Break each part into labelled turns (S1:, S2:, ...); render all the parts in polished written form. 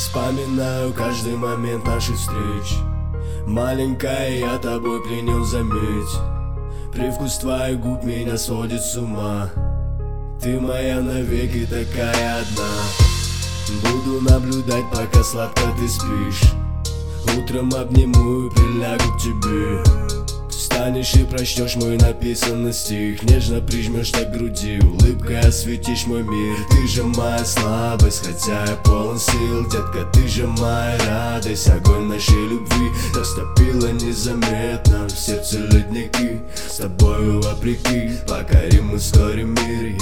S1: Вспоминаю каждый момент наших встреч. Маленькая, я тобой пленен, заметь. Привкус твоих губ меня сводит с ума. Ты моя навеки такая одна. Буду наблюдать, пока сладко ты спишь. Утром обниму и прилягу к тебе. Встанешь и прочтешь мой написанный стих. Нежно прижмешь на груди, улыбкой осветишь мой мир. Ты же моя слабость, хотя я полон сил. Детка, ты же моя радость, огонь нашей любви. Растопила незаметно в сердце ледники. С тобою вопреки покорим мы вскоре мир.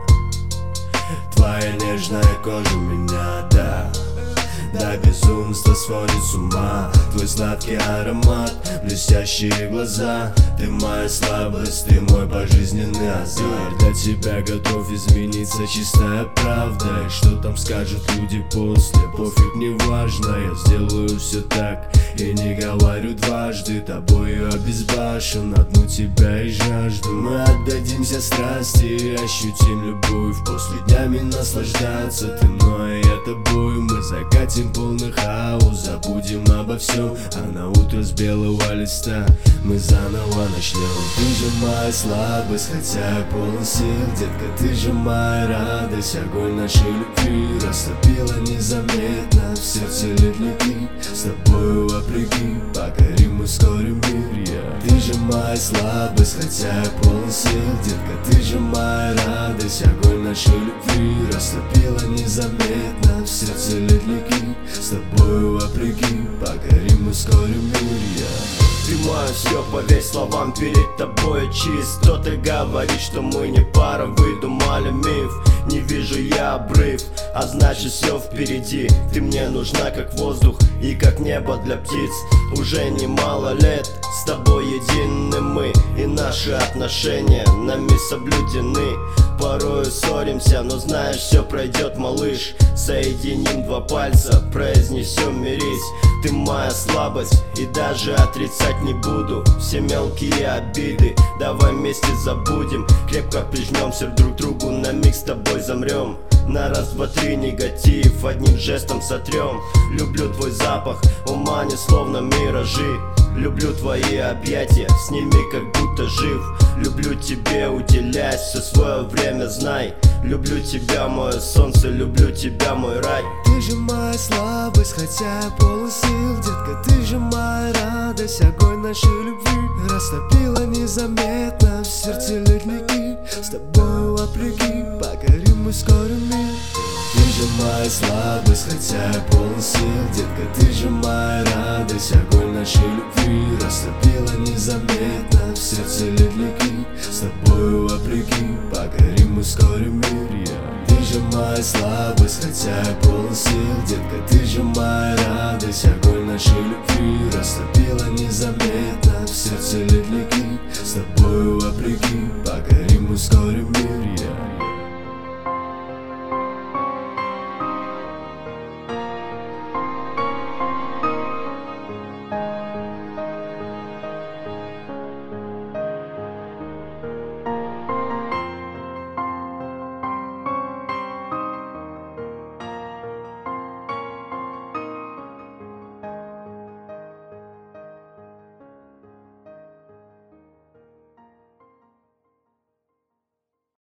S1: Твоя нежная кожа меня, до безумства сводит с ума. Твой сладкий аромат, блестящие глаза. Ты моя слабость, ты мой пожизненный азарт. Для тебя готов измениться, чистая правда. И что там скажут люди после, пофиг, не важно. Я сделаю все так и не говорю дважды. Тобою обезбашен, одну тебя и жажду. Мы отдадимся страсти и ощутим любовь. После днями наслаждаться ты мной, я тобой. Мы закатим полный хаос, забудем обо всем. А на утро с белого листа мы заново начнем. Ты же моя слабость, хотя я полон сил. Детка, ты же моя радость, огонь нашей любви. Растопила незаметно в сердце ледники. С тобою вопреки покорим мы вскоре мир. Ты же моя слабость, хотя я полон сил. Детка, ты же моя радость, огонь нашей любви. Растопила незаметно в сердце ледники. С тобою вопреки покорим мы вскоре мир.
S2: Ты мое все, поверь словам, перед тобой чист. Кто-то говорит, что мы не пара, выдумали миф. Не вижу я обрыв, а значит все впереди. Ты мне нужна как воздух и как небо для птиц. Уже немало лет с тобой едины мы, и наши отношения нами соблюдены. Порою ссоримся, но знаешь, все пройдет, малыш. Соединим два пальца, произнесем мирись. Ты моя слабость, и даже отрицать не буду все мелкие обиды. Давай вместе забудем, крепко прижмемся друг к другу. На миг с тобой замрем, на раз, два, три негатив одним жестом сотрем. Люблю твой запах, ума не словно миражи. Люблю твои объятия, с ними как будто жив. Люблю тебе уделять все свое время, знай. Люблю тебя, мое солнце, люблю тебя, мой рай.
S1: Ты же моя слабость, хотя я полон сил. Детка, ты же моя радость, огонь нашей любви. Растопила незаметно в сердце ледники. С тобою вопреки покорим мы вскоре мир. Ты же моя слабость, хотя я полон сил. Детка, ты же моя радость, огонь нашей любви. Растопила незаметно в сердце ледники. С тобою вопреки покорим мы вскоре мир. Ты же моя слабость, хотя я полон сил. Детка, ты же моя радость, огонь нашей любви. Растопила незаметно в сердце ледники. С тобою вопреки